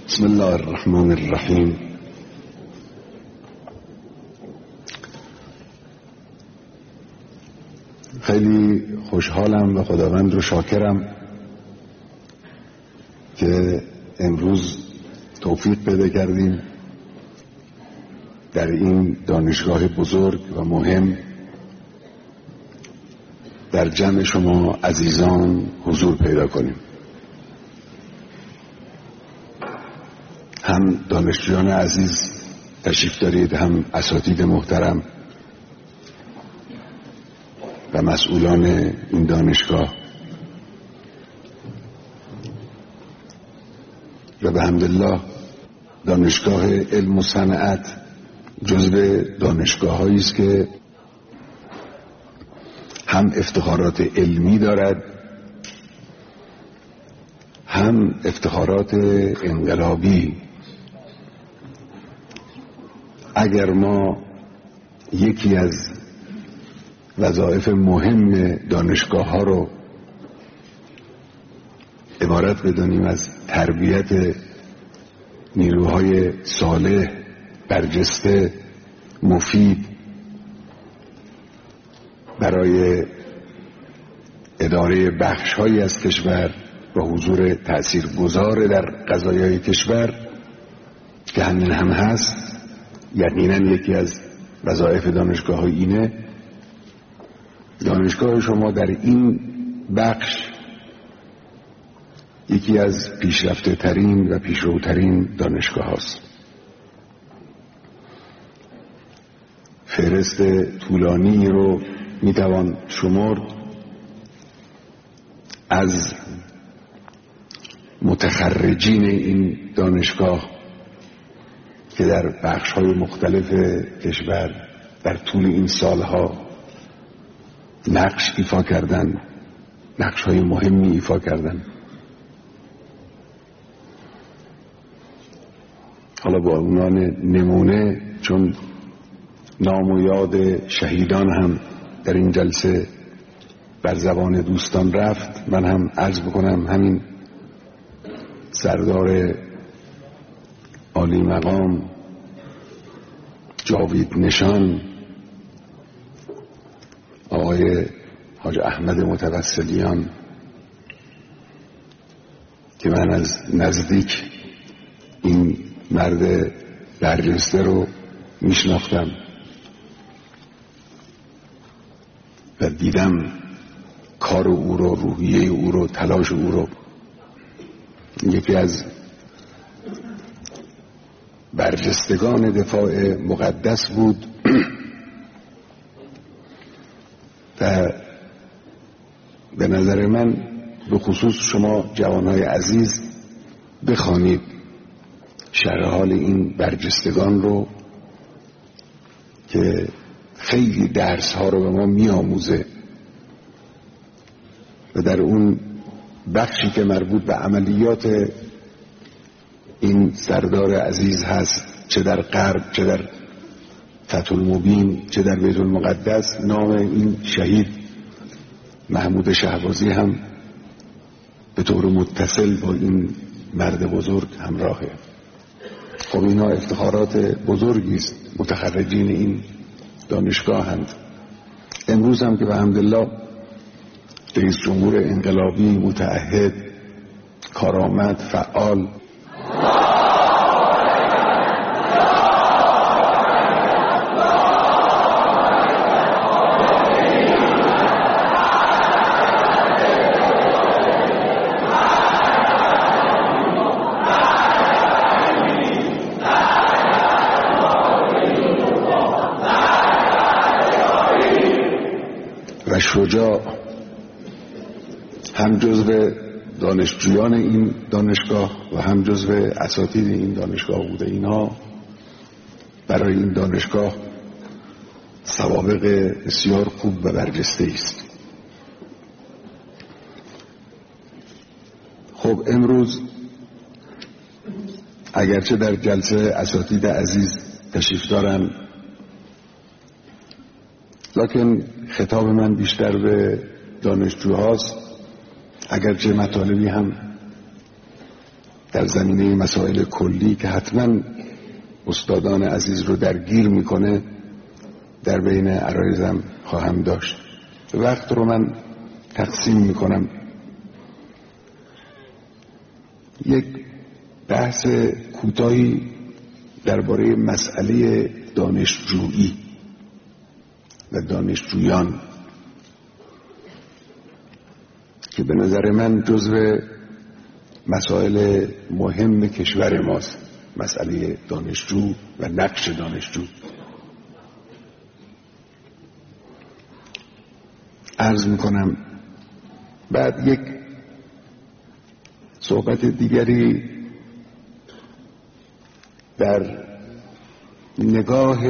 بسم الله الرحمن الرحیم. خیلی خوشحالم و خداوند رو شاکرم که امروز توفیق پیدا کردیم در این دانشگاه بزرگ و مهم در جمع شما عزیزان حضور پیدا کنیم. هم دانشجویان عزیز تشریف دارید، هم اساتید محترم و مسئولان این دانشگاه و به حمدالله دانشگاه علم و صنعت جزو دانشگاه‌هایی است که هم افتخارات علمی دارد، هم افتخارات انقلابی. اگر ما یکی از وظایف مهم دانشگاه‌ها رو عبارت بدانیم از تربیت نیروهای صالح، برجسته، مفید برای اداره بخش‌هایی از کشور و حضور تأثیرگذار در قضایای کشور که همین هم هست، یقینا یکی از وظایف دانشگاه اینه. دانشگاه شما در این بخش یکی از پیشرفته ترین و پیشروترین دانشگاه هاست. فهرست طولانی رو میتوان شمرد از متخرجین این دانشگاه که در بخش‌های مختلف کشور در طول این سالها نقش ایفا کردن، نقش‌های مهمی ایفا کردن. حالا با عنوان نمونه، چون نام و یاد شهیدان هم در این جلسه بر زبان دوستان رفت، من هم عرض بکنم همین سردار عالی مقام جاوید نشان، آقای حاج احمد متوسلیان که من از نزدیک این مرد برجسته رو میشناختم و دیدم کار او رو، روحیه او رو، تلاش او رو. یکی از برجستگان دفاع مقدس بود و به نظر من به خصوص شما جوانهای عزیز بخوانید شرح حال این برجستگان رو که خیلی درس ها رو به ما می آموزه و در اون بخشی که مربوط به عملیات این سردار عزیز هست، چه در غرب، چه در فتح المبین، چه در بیت المقدس، نام این شهید محمود شهبازی هم به طور متصل با این مرد بزرگ همراهه. خب اینا افتخارات بزرگی است، متخرجین این دانشگاه هستند. امروز هم که به حمدالله رئیس جمهور انقلابی، متعهد، کارآمد، فعال و شجاع هم جزو دانشجویان این دانشگاه و هم جزو اساتید این دانشگاه بوده. اینها برای این دانشگاه سوابق بسیار خوب و برجسته است. خب امروز اگرچه در جلسه اساتید عزیز تشریف دارن، لکن خطاب من بیشتر به دانشجوهاست، اگرچه مطالبی هم در زمینه مسائل کلی که حتما استادان عزیز رو درگیر میکنه در بین عرایزم خواهم داشت. وقت رو من تقسیم میکنم. یک بحث کوتاهی درباره مسئله دانشجویی و دانشجویان که به نظر من جزو مسائل مهم کشور ماست. مسئله دانشجو و نقش دانشجو. عرض میکنم بعد یک صحبت دیگری در نگاه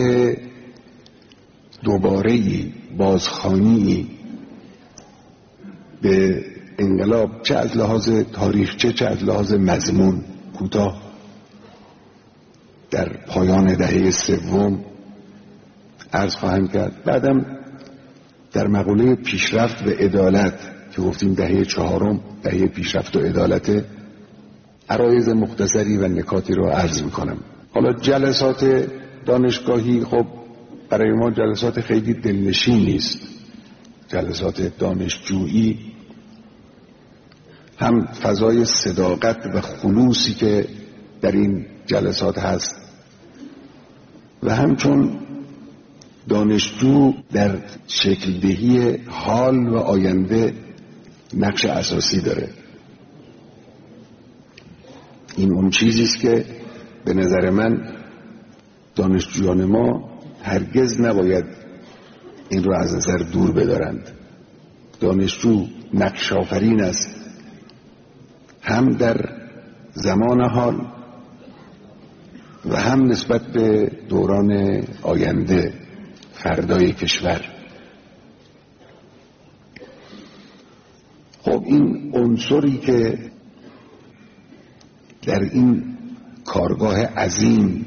دوباره‌ای بازخوانی به انقلاب، چه از لحاظ تاریخچه چه از لحاظ مضمون، کوتاه در پایان دهه سوم عرض خواهم کرد. بعدم در مقوله پیشرفت و عدالت که گفتیم دهه چهارم دهه پیشرفت و عدالت، عرایض مختصری و نکاتی رو عرض میکنم. حالا جلسات دانشگاهی خب برای ما جلسات خیلی دلنشین نیست. جلسات دانشجویی هم فضای صداقت و خلوصی که در این جلسات هست و همچون دانشجو در شکل دهی حال و آینده نقش اساسی داره. این اون چیزی است که به نظر من دانشجویان ما هرگز نباید این رو از نظر دور بدارند. دانشجو نقش آفرین است، هم در زمان حال و هم نسبت به دوران آینده، فردای کشور. خب این عنصری که در این کارگاه عظیم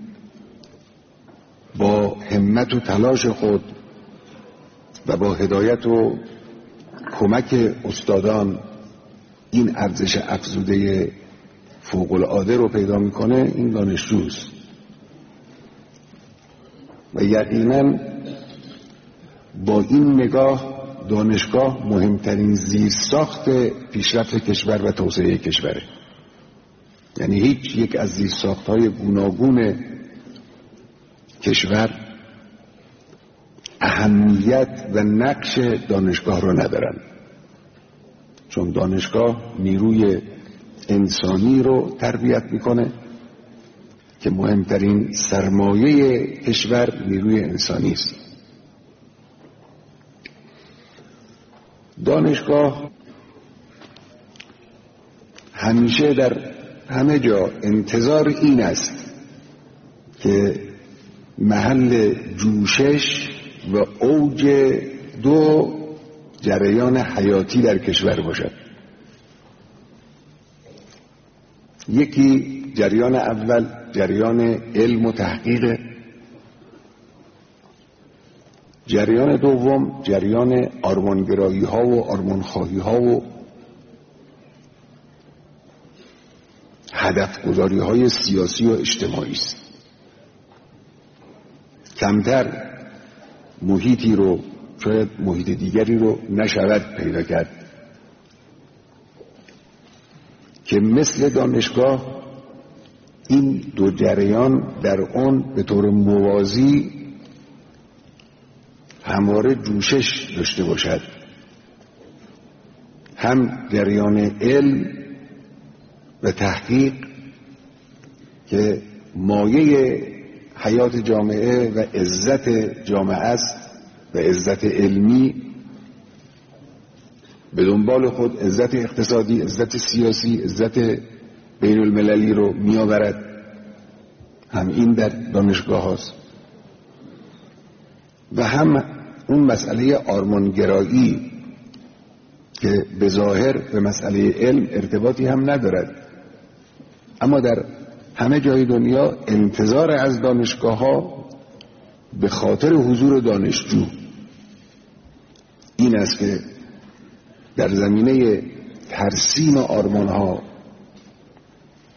با همت و تلاش خود و با هدایت و کمک استادان این ارزش افزوده فوق العاده رو پیدا میکنه، این دانشجوست. و یقینا با این نگاه دانشگاه مهمترین زیرساخت پیشرفت کشور و توسعه کشوره. یعنی هیچ یک از زیرساخت‌های گوناگون کشور اهمیت و نقش دانشگاه رو ندارن، چون دانشگاه نیروی انسانی رو تربیت میکنه که مهمترین سرمایه کشور نیروی انسانی است. دانشگاه همیشه در همه جا انتظار این است که محل جوشش و اوج دو جریان حیاتی در کشور باشد. یکی جریان اول جریان علم و تحقیق، جریان دوم جریان آرمانگرایی ها و آرمانخواهی ها و هدف گذاری های سیاسی و اجتماعی است. کمتر محیطی رو، شاید محیط دیگری رو نشود پیدا کرد که مثل دانشگاه این دو جریان در اون به طور موازی همواره جوشش داشته باشد. هم جریان علم و تحقیق که مایه حیات جامعه و عزت جامعه است و عزت علمی، به دنبال خود عزت اقتصادی، عزت سیاسی، عزت بین المللی رو می آورد. هم این در دانشگاه هست و هم اون مسئله آرمانگرایی که به ظاهر به مسئله علم ارتباطی هم ندارد، اما در همه جای دنیا انتظار از دانشگاه ها به خاطر حضور دانشجو این است که در زمینه ترسیم آرمان ها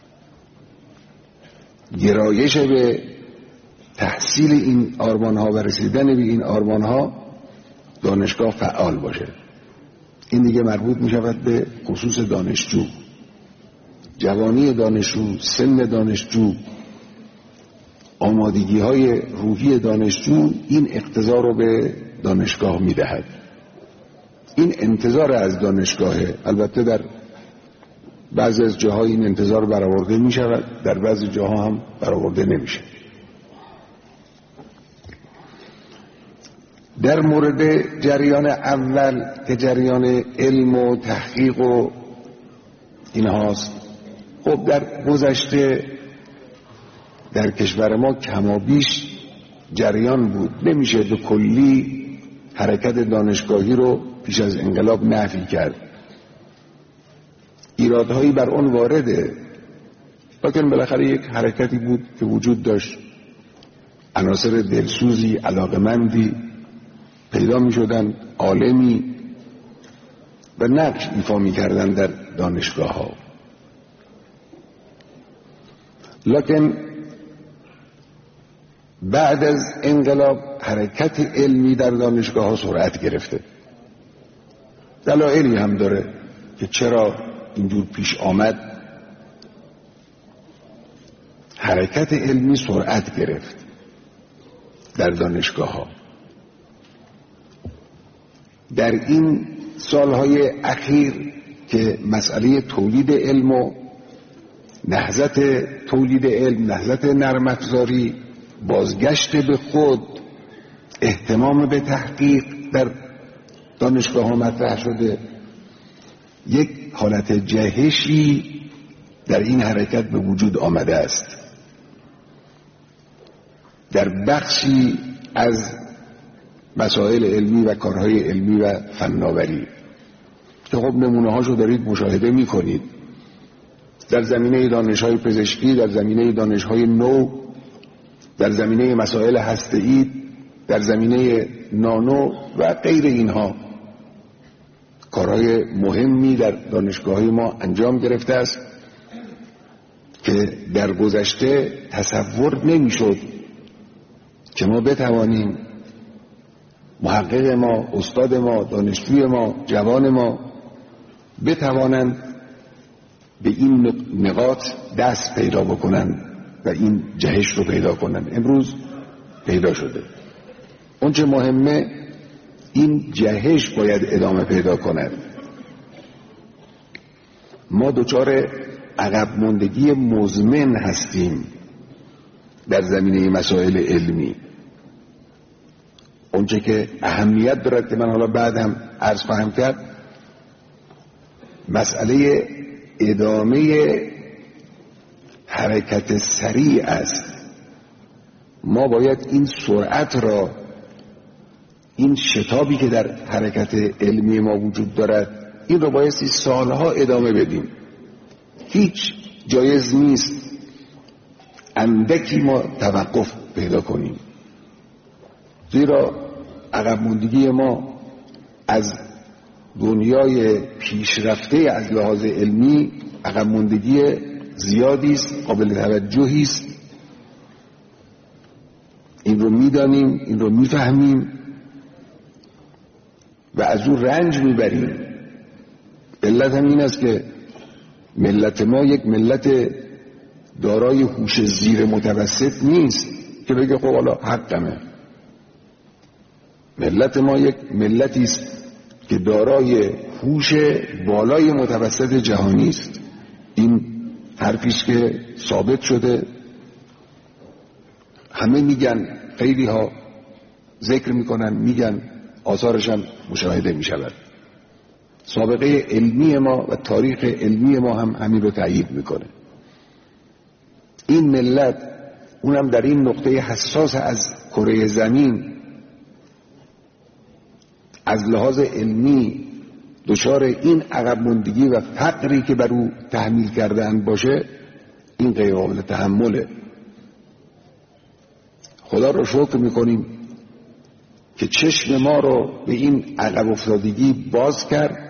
گرایش به تحصیل این آرمانها و رسیدن به این آرمانها دانشگاه فعال باشه. این دیگه مربوط می شود به خصوص دانشجو، جوانی دانشجو، سن دانشجو، آمادگی های روحی دانشجو این اقتضا رو به دانشگاه می دهد. این انتظار از دانشگاهه. البته در بعضی از جاها این انتظار برآورده می شود، در بعضی جاها هم برآورده نمیشه. در مورد جریان اول که جریان علم و تحقیق و اینهاست، خب در گذشته در کشور ما کمابیش جریان بود. نمیشه به کلی حرکت دانشگاهی رو پیش از انقلاب نفی کرد. ایرادهایی بر اون وارده، لیکن بالاخره یک حرکتی بود که وجود داشت. عناصر دلسوزی، علاقمندی پیدا می شدن، عالمی و نقش ایفا می کردن در دانشگاه ها. لیکن بعد از انقلاب حرکت علمی در دانشگاه ها سرعت گرفته. دلایلی هم داره که چرا اینجور پیش آمد. حرکت علمی سرعت گرفت در دانشگاه ها. در این سالهای اخیر که مسئله تولید علم و نهضت تولید علم، نهضت نرم افزاری، بازگشت به خود، اهتمام به تحقیق در دانشگاه ها مطرح شده، یک حالت جهشی در این حرکت به وجود آمده است. در بخشی از مسائل علمی و کارهای علمی و فناوری که خب نمونه هاشو دارید مشاهده می کنید، در زمینه دانش‌های پزشکی، در زمینه دانش‌های نو، در زمینه مسائل هسته‌ای، در زمینه نانو و غیر اینها کارهای مهمی در دانشگاه‌های ما انجام گرفته است که در گذشته تصور نمی‌شد که ما بتوانیم، محقق ما، استاد ما، دانشجوی ما، جوان ما بتوانند به این نقاط دست پیدا بکنند و این جهش رو پیدا کنند. امروز پیدا شده. اون چه مهمه این جهش باید ادامه پیدا کند. ما دچار عقب ماندگی مزمن هستیم در زمینه مسائل علمی. اونچه که اهمیت دارد که من حالا بعد هم عرض خواهم کرد، مسئله ادامه حرکت سریع است. ما باید این سرعت را، این شتابی که در حرکت علمی ما وجود دارد، این را باید سالها ادامه بدیم. هیچ جایز نیست اندکی ما توقف پیدا کنیم، زیرا عقب ماندگی ما از دنیای پیشرفته از لحاظ علمی عقب ماندگی زیادی است، قابل توجهی است. این رو میدانیم، این رو میفهمیم و از او رنج میبریم. علت هم این است که ملت ما یک ملت دارای هوش زیر متوسط نیست که بگه خب حالا حقمه. ملت ما یک ملتی است که دارای هوش بالای متوسط جهانی است. این حرفی است که ثابت شده، همه میگن، خیلی ها ذکر میکنن، میگن، آثارش هم مشاهده میشود. سابقه علمی ما و تاریخ علمی ما هم همین رو تأیید میکنه. این ملت، اونم در این نقطه حساس از کره زمین، از لحاظ علمی دچار این عقب ماندگی و فقری که بر او تحمیل کردن باشه، این غیر قابل تحمله. خدا رو شکر میکنیم که چشم ما رو به این عقب افتادگی باز کرد،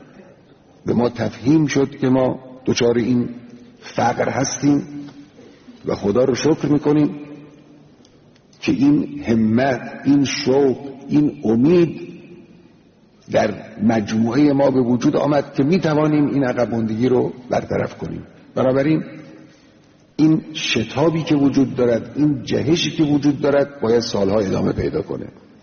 به ما تفهیم شد که ما دچار این فقر هستیم و خدا رو شکر میکنیم که این همت، این شوق، این امید در مجموعه ما به وجود آمد که میتوانیم این عقب ماندگی رو برطرف کنیم. بنابراین این شتابی که وجود دارد، این جهشی که وجود دارد باید سالها ادامه پیدا کنه.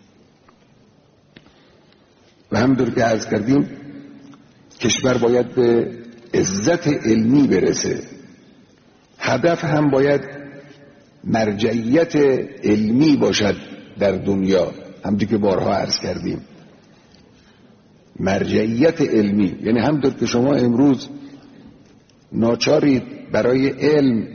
و همونطور که عرض کردیم کشور باید به عزت علمی برسه. هدف هم باید مرجعیت علمی باشد در دنیا. همونطور که بارها عرض کردیم مرجعیت علمی، یعنی همونطور که شما امروز ناچارید برای علم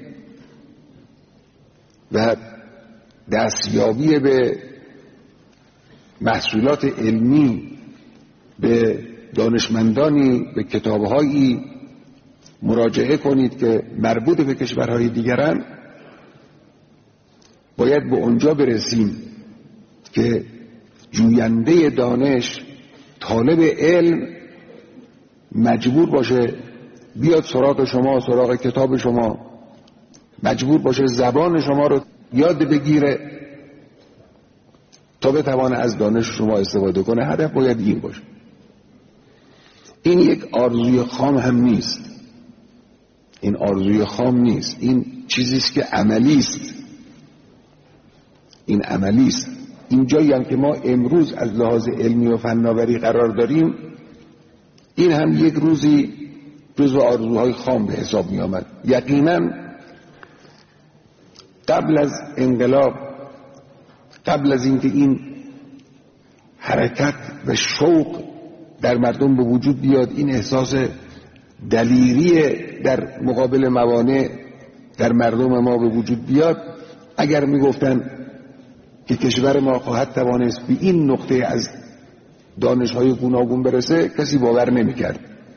و دستیابی به محصولات علمی به دانشمندانی، به کتابهایی مراجعه کنید که مربوط به کشورهای دیگرن، باید به اونجا برسیم که جوینده دانش، طالب علم مجبور باشه بیاد سراغ شما، سراغ کتاب شما، مجبور باشه زبان شما رو یاد بگیره تا بتوانه از دانش شما استفاده کنه. هدف باید این باشه. این یک آرزوی خام هم نیست، این آرزوی خام نیست، این چیزیست که عملی است. این عملی است. این جایی هم که ما امروز از لحاظ علمی و فناوری قرار داریم، این هم یک روزی جزو آرزوهای خام به حساب می آمد. یقینا قبل از انقلاب، قبل از اینکه این حرکت و شوق در مردم به وجود بیاد، این احساس دلیری در مقابل موانع در مردم ما به وجود بیاد، اگر میگفتن که کشور ما خواهد توانست به این نقطه از دانش‌های گوناگون برسه، کسی باور نمی‌کرد.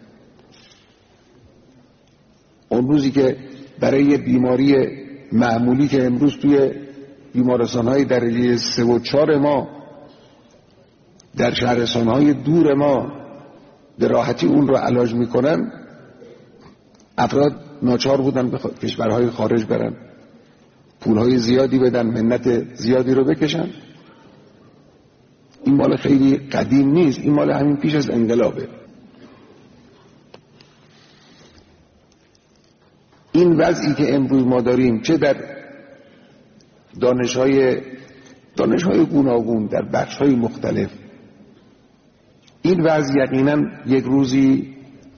اون روزی که برای بیماری معمولی که امروز توی بیمارستان‌های درجه 3 و 4 ما در شهرستان‌های دور ما به راحتی اون رو علاج می‌کنن، افراد ناچار بودن به کشورهای خارج برن، پولهای زیادی بدن، منت زیادی رو بکشن. این مال خیلی قدیم نیست، این مال همین پیش از انقلابه. این وضعی که امروز ما داریم، چه در دانش‌های گوناگون در بخش‌های مختلف، این وضع یقینا یک روزی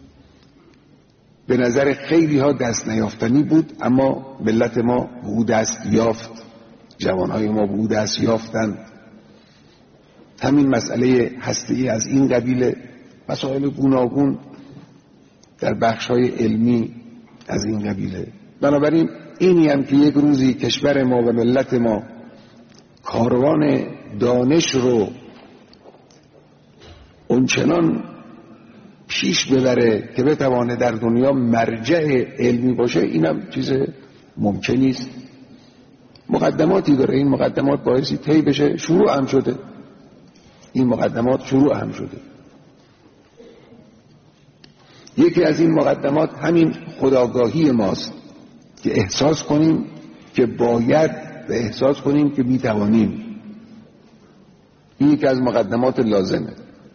به نظر خیلی ها دست نیافتنی بود، اما ملت ما به او دست یافت، جوانهای ما به او دست یافتن. همین مسئله هسته‌ای از این قبیل، مسائل گوناگون در بخش‌های علمی از این قبیله. بنابراین اینی هم که یک روزی کشور ما و ملت ما کاروان دانش رو اونچنان پیش ببره که بتوانه در دنیا مرجع علمی باشه، اینم چیز ممکنی است. مقدماتی داره، این مقدمات باعثی طی بشه، شروع هم شده، این مقدمات شروع هم شده. یکی از این مقدمات همین خودآگاهی ماست که احساس کنیم که باید و احساس کنیم که میتوانیم. این یکی از مقدمات لازمه.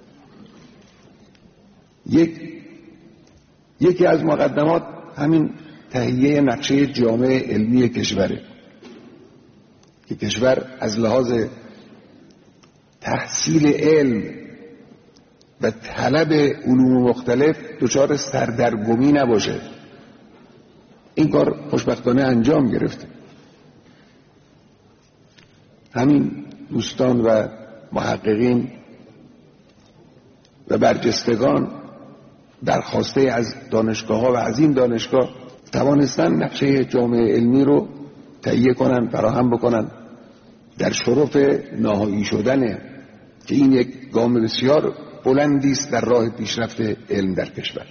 یکی از مقدمات همین تهیه نقشه جامع علمی کشوره که کشور از لحاظ تحصیل علم و طلب علوم مختلف دچار سردرگمی نباشه. این کار خوشبختانه انجام گرفته. همین دوستان و محققین و برجستگان درخواسته از دانشگاه‌ها و از این دانشگاه توانستن نقشه جامع علمی رو تهیه کنن، فراهم بکنن، در شرف نهایی شدنه که این یک گام بسیار بلندی است در راه پیشرفت علم در کشور.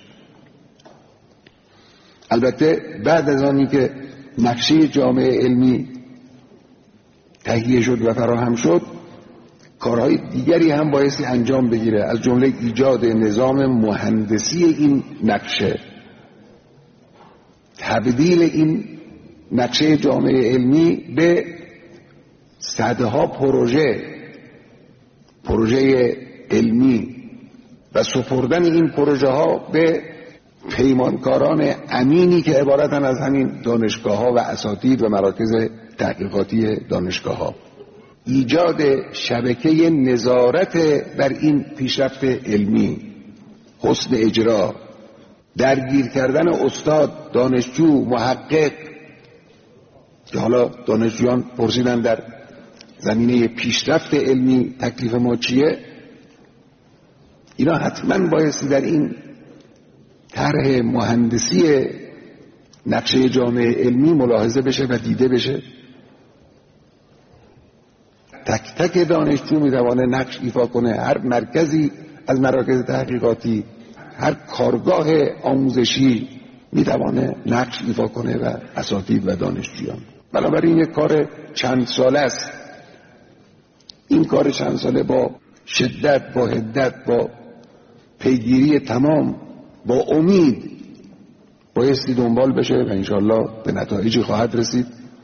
البته بعد از آنی که نقشه جامع علمی تهیه شد و فراهم شد، کارهای دیگری هم بایستی انجام بگیره، از جمله ایجاد نظام مهندسی این نقشه، تبدیل این نقشه جامعه علمی به صدها پروژه علمی و سپردن این پروژه ها به پیمانکاران امینی که عبارتن از همین دانشگاه ها و اساتید و مراکز تحقیقاتی دانشگاه ها. ایجاد شبکه نظارت بر این پیشرفت علمی، حسن اجرا، درگیر کردن استاد، دانشجو، محقق، که حالا دانشجویان پرسیدن در زمینه پیشرفت علمی تکلیف ما چیه، اینا حتما بایستی در این طرح مهندسی نقشه جامعه علمی ملاحظه بشه و دیده بشه. تک تک دانشجو میتوانه نقش ایفا کنه، هر مرکزی از مراکز تحقیقاتی، هر کارگاه آموزشی میتوانه نقش ایفا کنه و اساتید و دانشجویان. بنابراین یک کار چند ساله است. این کار چند ساله با شدت، با حدت، با پیگیری تمام، با امید بایستی دنبال بشه و انشاءالله به نتایجی خواهد رسید.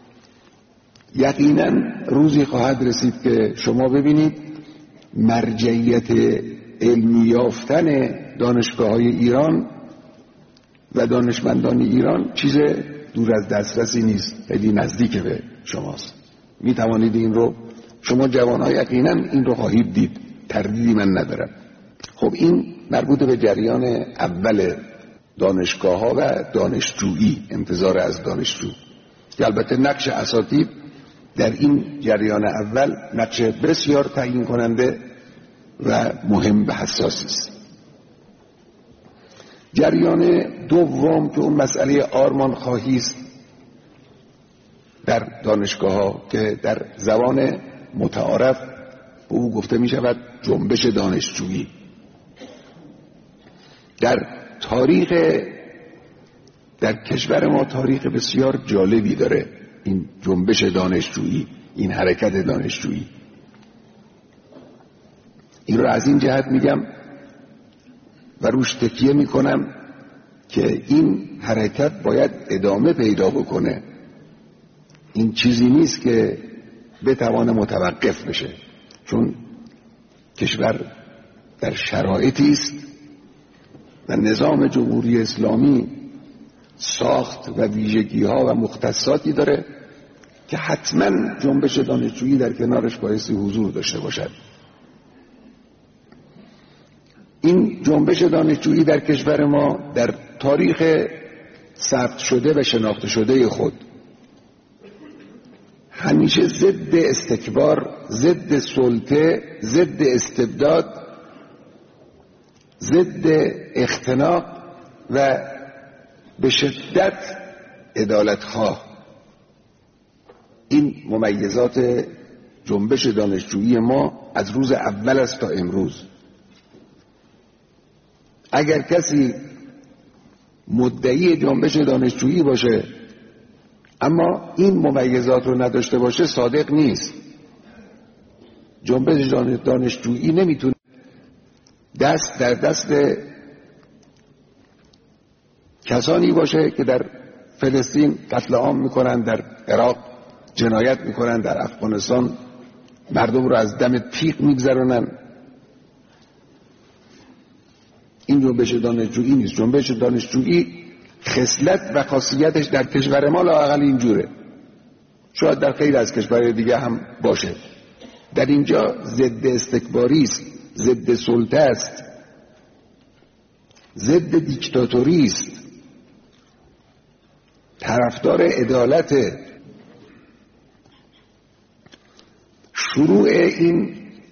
یقینا روزی خواهد رسید که شما ببینید مرجعیت علمی یافتن دانشگاه‌های ایران و دانشمندان ایران چیز دور از دسترسی نیست، خیلی نزدیک به شماست. می توانید این رو، شما جوان‌ها یقینا این رو خواهید دید، تردیدی من ندارم. خب این مربوط به جریان اول دانشگاه‌ها و دانشجویی، انتظار از دانشجو، که البته نقش اساتید در این جریان اول نقش بسیار تعیین کننده و مهم و حساسی است. جریان دوم که اون مسئله آرمان خواهی است در دانشگاه‌ها که در زبان متعارف به او گفته می شود جنبش دانشجویی. در کشور ما تاریخ بسیار جالبی داره این جنبش دانشجویی، این حرکت دانشجویی. این رو از این جهت میگم و روش تکیه میکنم که این حرکت باید ادامه پیدا بکنه. این چیزی نیست که بتوانه متوقف بشه، چون کشور در شرایطی است و نظام جمهوری اسلامی ساخت و ویژگی‌ها و مختصاتی داره که حتما جنبش دانشجویی در کنارش بایستی حضور داشته باشد. این جنبش دانشجویی در کشور ما در تاریخ ثبت شده و شناخته شده خود همیشه ضد استکبار، ضد سلطه، ضد استبداد، ضد اختناق و به شدت عدالت‌خواه، این ممیزات جنبش دانشجویی ما از روز اول است تا امروز. اگر کسی مدعی جنبش دانشجویی باشه اما این ممیزات رو نداشته باشه صادق نیست. جنبش دانشجویی نمیتونه دست در دست کسانی باشه که در فلسطین قتل عام میکنن، در عراق جنایت میکنن، در افغانستان مردم رو از دم تیغ میگذرونن. این جنبش دانشجویی نیست. جنبش دانشجویی خصلت و خاصیتش در کشور ما لااقل اینجوره، شاید در خیلی از کشورهای دیگه هم باشه. در اینجا ضد استکباری است، ضد سلطه است، ضد دیکتاتوری است، طرفدار عدالت. شروع این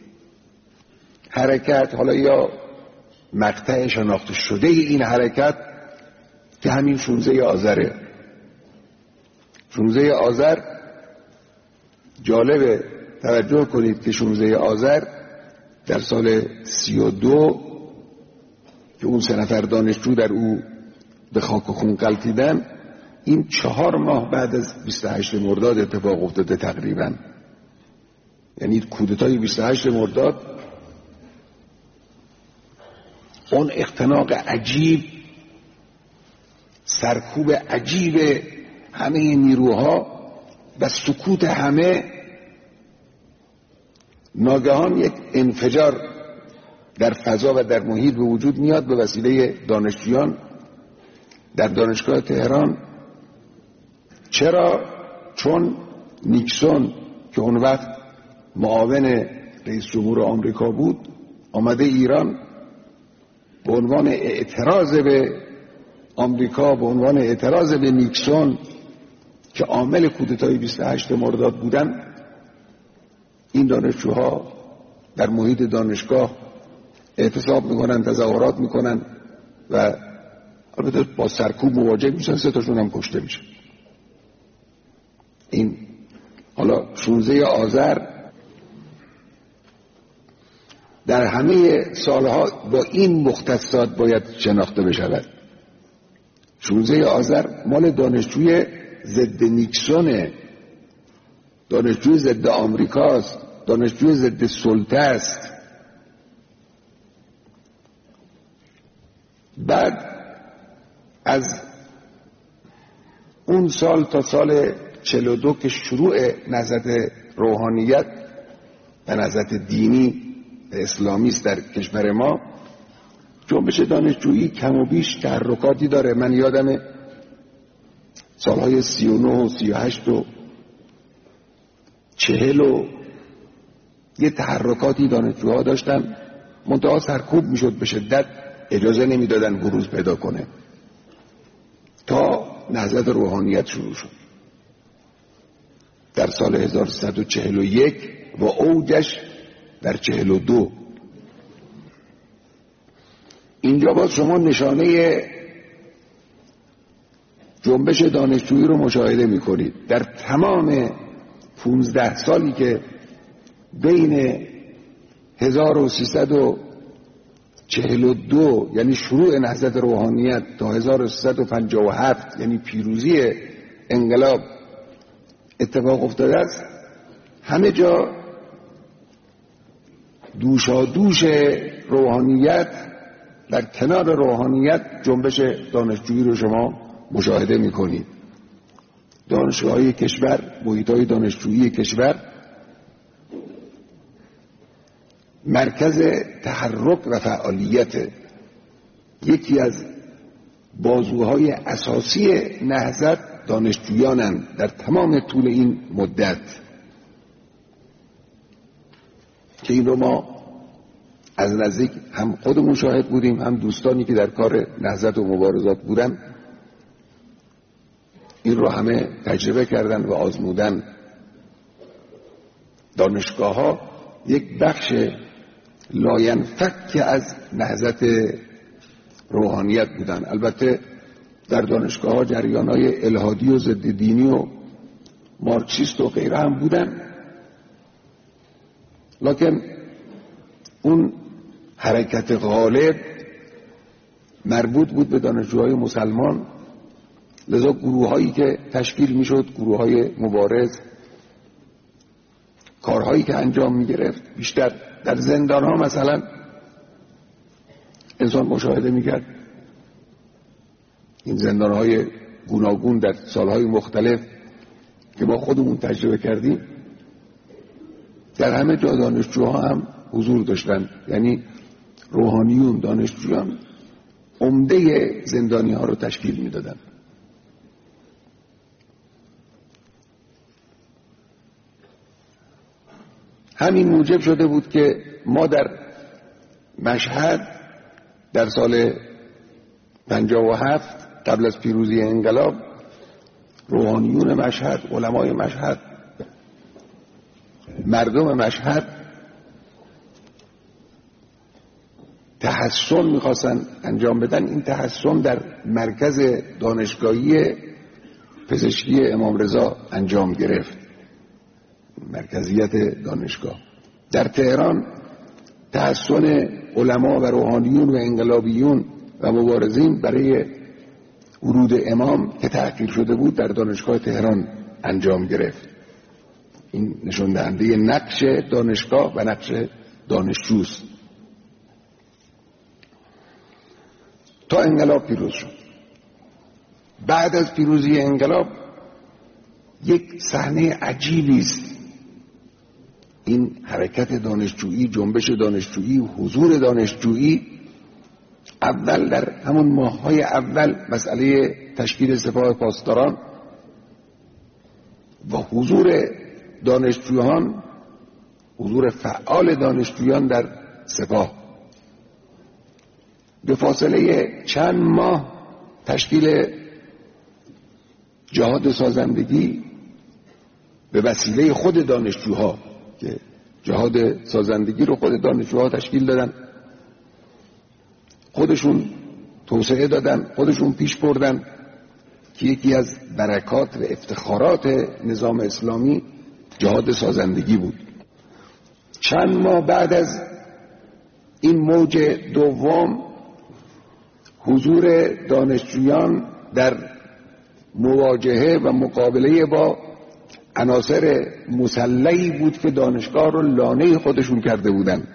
حرکت، حالا یا مقطع شناخته شده این حرکت که همین 16 آذره. 16 آذر جالبه توجه کنید که 16 آذر در سال 32 که اون 3 نفر دانشجو در او به خاک و خون غلتیدن، این 4 ماه بعد از 28 مرداد اتفاق افتاده تقریبا. یعنی کودتای 28 مرداد اون اختناق عجیب، سرکوب عجیب همه نیروها و سکوت همه، ناگهان یک انفجار در فضا و در محیط به وجود میاد به وسیله دانشجویان در دانشگاه تهران. چرا؟ چون نیکسون که اون وقت معاون رئیس جمهور آمریکا بود آمده ایران به عنوان اعتراض به آمریکا، به عنوان اعتراض به نیکسون که عامل کودتای 28 مرداد بودن. این دانشجوها در محیط دانشگاه اعتصاب میکنن، تظاهرات میکنن و البته با سرکوب مواجه میشن، 3 تاشون هم کشته میشن. این حالا 16 آذر در همه سالها با این مختصات باید شناخته بشود. 16 آذر مال دانشجوی ضد نیکسونه، دانشجوی ضد آمریکاست، دانشجوی ضد سلطه است. بعد از اون سال تا سال 42 که شروع نهضت روحانیت و نهضت دینی اسلامی است در کشور ما، جنبش دانشجویی کم و بیش تحرکاتی داره. من یادمه سالهای 39 و 38 و 40 و یه تحرکاتی دانشجوها داشتن، منتها سرکوب میشد به شدت، اجازه نمیدادن بروز پیدا کنه تا نهضت روحانیت شروع شد در سال 1341 و اوجش در 42. اینجا باز شما نشانه جنبش دانشجویی رو مشاهده میکنید. در تمام 15 سالی که بین 1342 یعنی شروع نهضت روحانیت تا 1357 یعنی پیروزی انقلاب اتفاق افتاده است، همه جا دوشادوش روحانیت در کنار روحانیت جنبش دانشجویی رو شما مشاهده میکنید. دانشگاه‌های کشور، محیط‌های دانشجویی کشور مرکز تحرک و فعالیت، یکی از بازوهای اساسی نهضت دانشجویانند در تمام طول این مدت که این رو ما از نزدیک هم خودمون شاهد بودیم، هم دوستانی که در کار نهضت و مبارزات بودن این رو همه تجربه کردن و آزمودن. دانشگاه ها یک بخش لاینفک از نهضت روحانیت بودن. البته در دانشگاه ها جریان های الحادی و ضد دینی و مارکسیست و غیره هم بودن، لکن اون حرکت غالب مربوط بود به دانشجوهای مسلمان. لذا گروه هایی که تشکیل می شد، گروه های مبارز، کارهایی که انجام می گرفت، بیشتر در زندان ها مثلا انسان مشاهده می کرد این زندان های گوناگون در سالهای مختلف که ما خودمون تجربه کردیم، در همه جا دانشجوها هم حضور داشتن. یعنی روحانیون، دانشجویان عمده زندانی ها رو تشکیل می دادن. همین موجب شده بود که ما در مشهد در سال 57 قبل از پیروزی انقلاب، روحانیون مشهد، علمای مشهد، مردم مشهد تحصن میخواستن انجام بدن. این تحصن در مرکز دانشگاهی پزشکی امام رضا انجام گرفت، مرکزیت دانشگاه. در تهران تحصن علما و روحانیون و انقلابیون و مبارزین برای ورود امام که تأخیر شده بود در دانشگاه تهران انجام گرفت. این نشون دهنده نقش دانشگاه و نقش دانشجوست. تا انقلاب پیروز شد. بعد از پیروزی انقلاب یک صحنه عجیبی است. این حرکت دانشجویی، جنبش دانشجویی، حضور دانشجویی، اول در همون ماه‌های اول مسئله تشکیل سپاه پاسداران و حضور دانشجویان، حضور فعال دانشجویان در سپاه، به فاصله چند ماه تشکیل جهاد سازندگی به وسیله خود دانشجوها که جهاد سازندگی رو خود دانشجوها تشکیل دادن، خودشون توسعه دادن، خودشون پیش بردن، که یکی از برکات و افتخارات نظام اسلامی جهاد سازندگی بود. چند ماه بعد از این موج دوم، حضور دانشجویان در مواجهه و مقابله با عناصر مسلحی بود که دانشگاه رو لانه خودشون کرده بودن،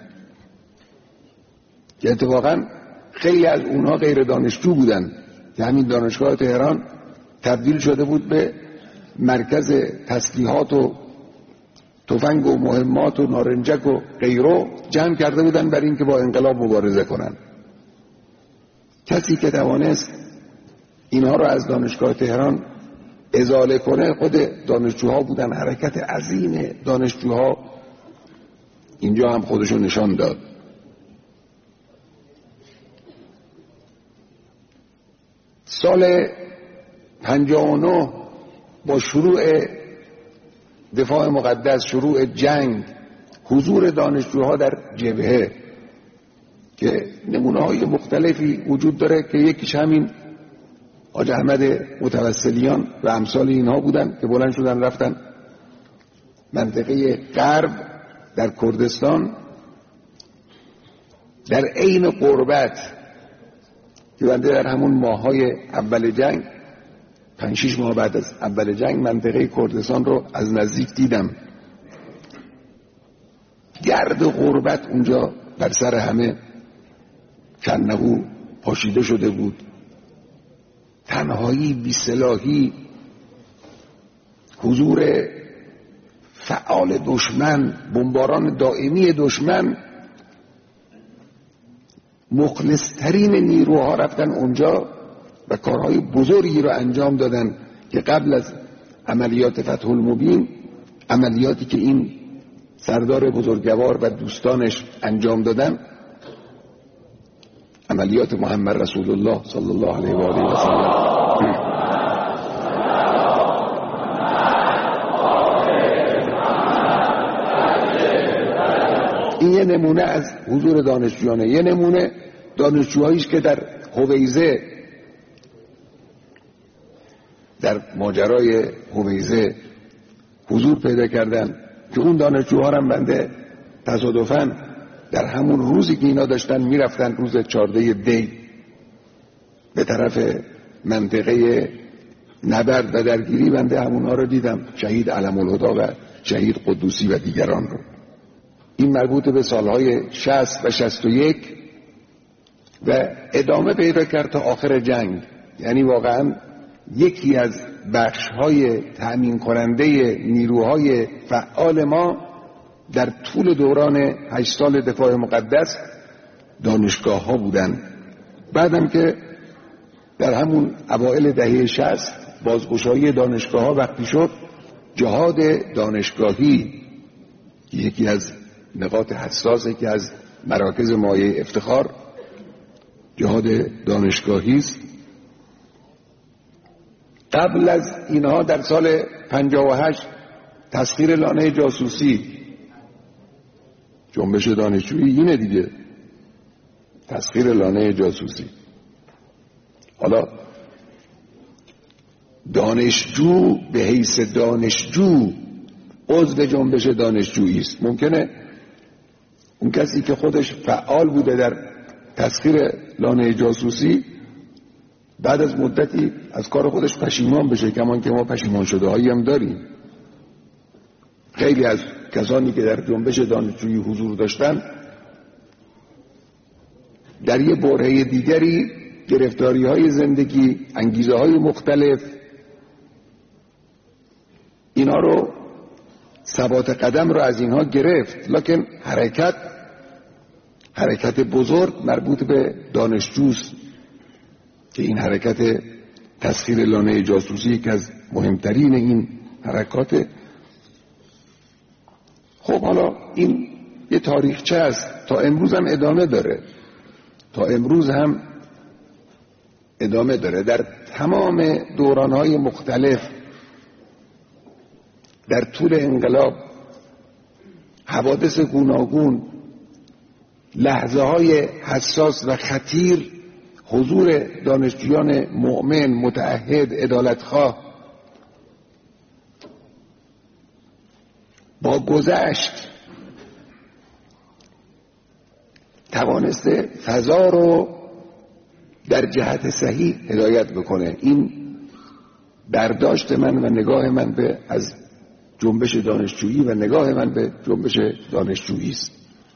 که اتفاقا خیلی از اونها غیر دانشجو بودن، که همین دانشگاه تهران تبدیل شده بود به مرکز تسلیحات و تفنگ و مهمات و نارنجک و غیره جمع کرده بودن برای اینکه با انقلاب مبارزه کنن. کسی که توانست اینها رو از دانشگاه تهران ازاله کنه خود دانشجوها بودن. حرکت عظیم دانشجوها اینجا هم خودشو نشان داد. سال 59 با شروع دفاع مقدس، شروع جنگ، حضور دانشجوها در جبهه که نمونه‌های مختلفی وجود داره که یکیش همین حاج احمد متوسلیان و امثال اینها بودن که بلند شدن رفتن منطقه غرب در کردستان در عین غربت، که بنده در همون ماه‌های اول جنگ 5-6 ماه بعد از اول جنگ منطقه کردستان رو از نزدیک دیدم. گرد غربت اونجا بر سر همه کنهو پاشیده شده بود، تنهایی، بی‌سلاحی، حضور فعال دشمن، بمباران دائمی دشمن. مخلصترین نیروها رفتن اونجا و کارهای بزرگی رو انجام دادن که قبل از عملیات فتح المبین، عملیاتی که این سردار بزرگوار و دوستانش انجام دادن، عملیات محمد رسول الله صلی الله علیه و آله و سلم. این یه نمونه از حضور دانشجویانه. یه نمونه دانشجوهاییش که در هویزه، در ماجرای هویزه حضور پیدا کردن، که اون دانشجوها هم بنده تصادفاً در همون روزی که اینا داشتن میرفتن، روز 14 دی، به طرف منطقه نبرد و درگیری، بنده همونها رو دیدم، شهید علم الهدا و شهید قدوسی و دیگران رو. این مربوط به سالهای 60 و 61 و ادامه پیدا کرد تا آخر جنگ. یعنی واقعا یکی از بخش‌های تأمین کننده نیروهای فعال ما در طول دوران 8 سال دفاع مقدس دانشگاه ها بودن. بعدم که در همون اوائل دهه 60 بازگشایی دانشگاه ها وقتی شد، جهاد دانشگاهی یکی از نقاط حساسه که از مراکز مایه افتخار جهاد دانشگاهی است. قبل از اینها در سال 58 تسخیر لانه جاسوسی، جنبش دانشجویی اینه دیگه، تسخیر لانه جاسوسی. حالا دانشجو به حیث دانشجو عضو جنبش دانشجویی است. ممکنه اون کسی که خودش فعال بوده در تسخیر لانه جاسوسی بعد از مدتی از کار خودش پشیمان بشه، کمان که ما پشیمان شده هایی هم داریم. خیلی از کسانی که در جنبش دانشجویی حضور داشتن در یه برهه دیگری گرفتاری های زندگی، انگیزه های مختلف، اینا رو ثبات قدم رو از اینها گرفت، لکن حرکت بزرگ مربوط به دانشجوست که این حرکت تسخیر لانه جاسوسی که از مهمترین این حرکات. خب حالا این یه تاریخچه است، تا امروز هم ادامه داره. در تمام دورانهای مختلف در طول انقلاب حوادث گوناگون، لحظه های حساس و خطیر، حضور دانشجویان مؤمن، متعهد، عدالتخواه با گذشت توانسته فضا رو در جهت صحیح هدایت بکنه. این برداشت من و نگاه من به از جنبش دانشجویی و نگاه من به جنبش دانشجویی است.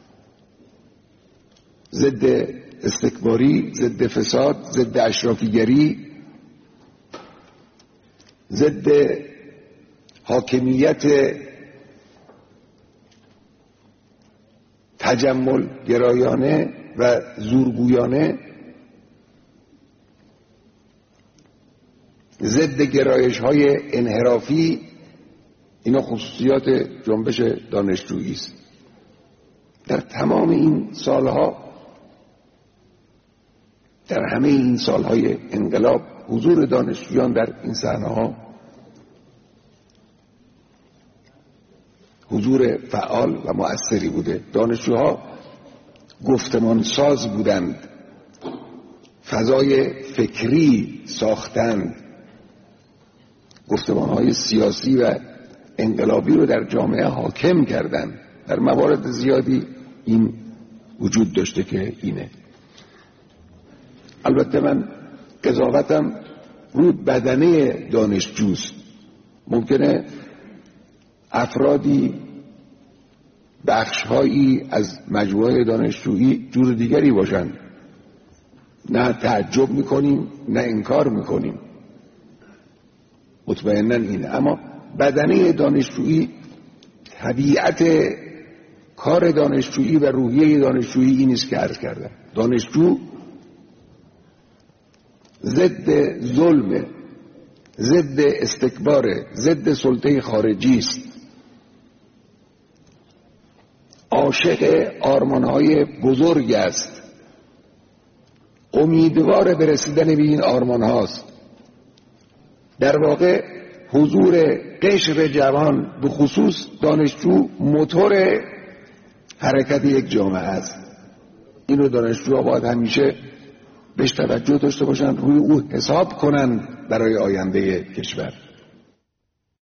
ضد استکباری، ضد فساد، ضد اشرافیگری، ضد حاکمیت تجمل گرایانه و زورگویانه، ضد گرایش های انحرافی. اینا خصوصیات جنبش دانشجویی است. در تمام این سالها، در همه این سالهای انقلاب، حضور دانشجویان در این صحنه‌ها حضور فعال و مؤثری بوده. دانشجوها گفتمان ساز بودند، فضای فکری ساختند، گفتمان‌های سیاسی و انقلابی رو در جامعه حاکم کردند. در موارد زیادی این وجود داشته که اینه. البته من قضاوتم رو بدنه دانشجوست. ممکنه افرادی، بخشهایی از مجموعه دانشجویی جور دیگری باشن، نه تعجب میکنیم نه انکار میکنیم، مطمئناً اینه. اما بدنه دانشجویی، طبیعت کار دانشجویی و روحیه دانشجویی این است که عرض کردم. دانشجو ضد ظلم، ضد استکبار، ضد سلطه خارجی است. عاشق آرمانهای بزرگ است، امیدوار به رسیدن به این آرمان هاست. در واقع حضور قشر جوان، به خصوص دانشجو، موتور حرکت یک جامعه است. این رو دانشجوها باید همیشه بهش توجه داشته باشند، روی او حساب کنند برای آینده کشور.